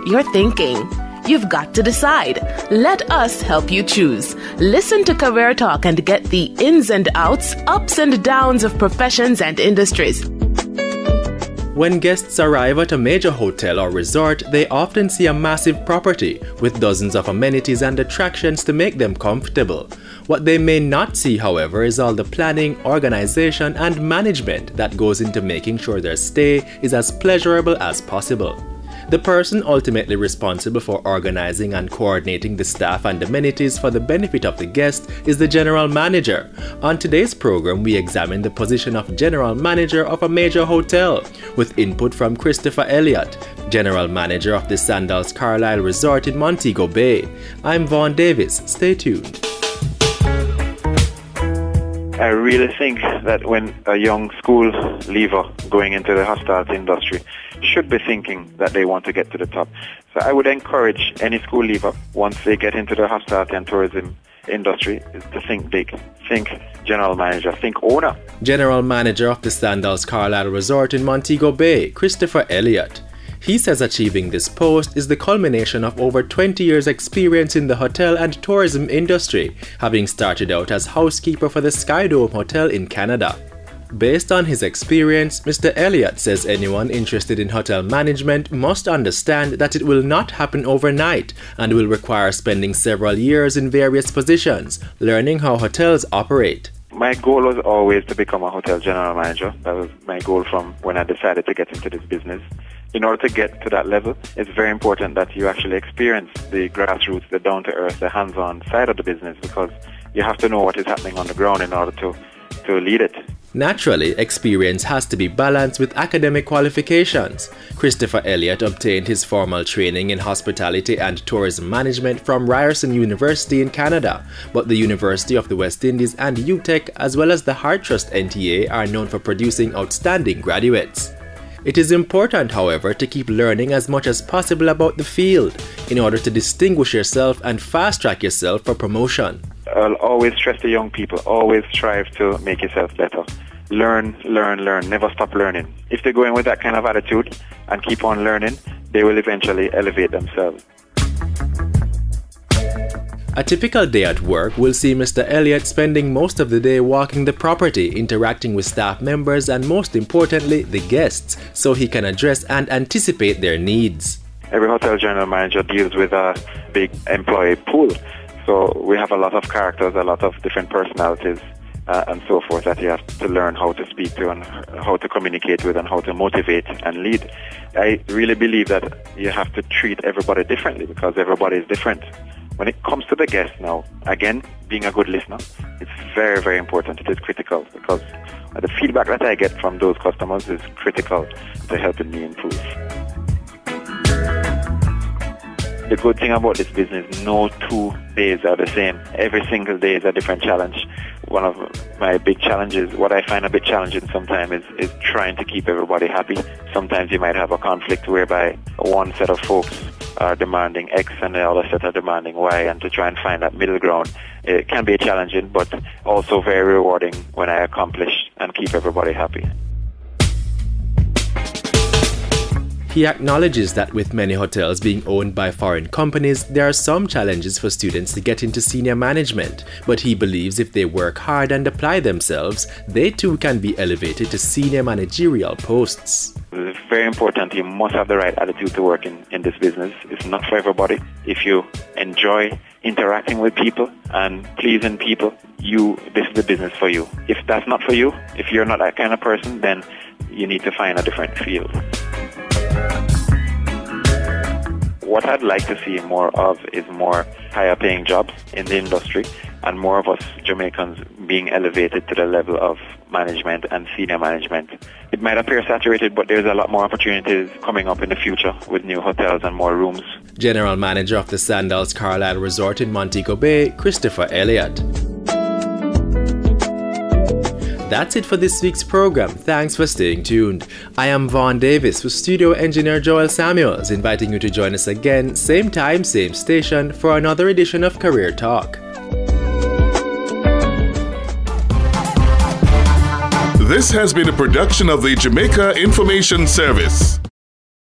you're thinking. You've got to decide. Let us help you choose. Listen to Career Talk and get the ins and outs, ups and downs of professions and industries. When guests arrive at a major hotel or resort, they often see a massive property with dozens of amenities and attractions to make them comfortable. What they may not see, however, is all the planning, organization, and management that goes into making sure their stay is as pleasurable as possible. The person ultimately responsible for organizing and coordinating the staff and amenities for the benefit of the guest is the general manager. On today's program, we examine the position of general manager of a major hotel, with input from Christopher Elliott, general manager of the Sandals Carlisle Resort in Montego Bay. I'm Vaughn Davis. Stay tuned. I really think that when a young school leaver going into the hospitality industry should be thinking that they want to get to the top. So I would encourage any school leaver, once they get into the hospitality and tourism industry, to think big. Think general manager, think owner. General manager of the Sandals Carlisle Resort in Montego Bay, Christopher Elliott. He says achieving this post is the culmination of over 20 years' experience in the hotel and tourism industry, having started out as housekeeper for the Skydome Hotel in Canada. Based on his experience, Mr. Elliott says anyone interested in hotel management must understand that it will not happen overnight and will require spending several years in various positions, learning how hotels operate. My goal was always to become a hotel general manager. That was my goal from when I decided to get into this business. In order to get to that level, it's very important that you actually experience the grassroots, the down-to-earth, the hands-on side of the business, because you have to know what is happening on the ground in order to lead it. Naturally, experience has to be balanced with academic qualifications. Christopher Elliott obtained his formal training in hospitality and tourism management from Ryerson University in Canada, but the University of the West Indies and UTech, as well as the HeartTrust NTA, are known for producing outstanding graduates. It is important, however, to keep learning as much as possible about the field in order to distinguish yourself and fast-track yourself for promotion. I'll always stress to young people, always strive to make yourself better. Learn, learn, learn. Never stop learning. If they go in with that kind of attitude and keep on learning, they will eventually elevate themselves. A typical day at work will see Mr. Elliott spending most of the day walking the property, interacting with staff members and, most importantly, the guests, so he can address and anticipate their needs. Every hotel general manager deals with a big employee pool. So we have a lot of characters, a lot of different personalities and so forth that you have to learn how to speak to and how to communicate with and how to motivate and lead. I really believe that you have to treat everybody differently because everybody is different. When it comes to the guest now, again, being a good listener, it's very, very important. It is critical because the feedback that I get from those customers is critical to helping me improve. The good thing about this business, no 2 days are the same. Every single day is a different challenge. One of my big challenges, what I find a bit challenging sometimes is trying to keep everybody happy. Sometimes you might have a conflict whereby one set of folks are demanding X and the other set are demanding Y, and to try and find that middle ground, it can be challenging but also very rewarding when I accomplish and keep everybody happy. He acknowledges that with many hotels being owned by foreign companies, there are some challenges for students to get into senior management, but he believes if they work hard and apply themselves, they too can be elevated to senior managerial posts. It's very important. You must have the right attitude to work in this business. It's not for everybody. If you enjoy interacting with people and pleasing people, this is the business for you. If that's not for you, if you're not that kind of person, then you need to find a different field. What I'd like to see more of is more higher paying jobs in the industry and more of us Jamaicans being elevated to the level of management and senior management. It might appear saturated, but there's a lot more opportunities coming up in the future with new hotels and more rooms. General Manager of the Sandals Carlisle Resort in Montego Bay, Christopher Elliott. That's it for this week's program. Thanks for staying tuned. I am Vaughn Davis with studio engineer Joel Samuels, inviting you to join us again, same time, same station, for another edition of Career Talk. This has been a production of the Jamaica Information Service.